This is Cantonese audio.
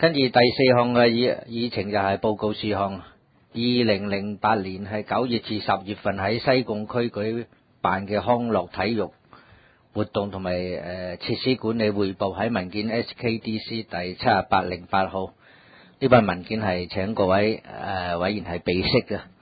跟住第四項嘅議程就係報告事項。2008年係9月至10月份喺西貢區舉辦嘅康樂體育活動同埋設施管理匯報，喺文件 SKDC 第7808號。呢份文件係請各位委員係備悉嘅。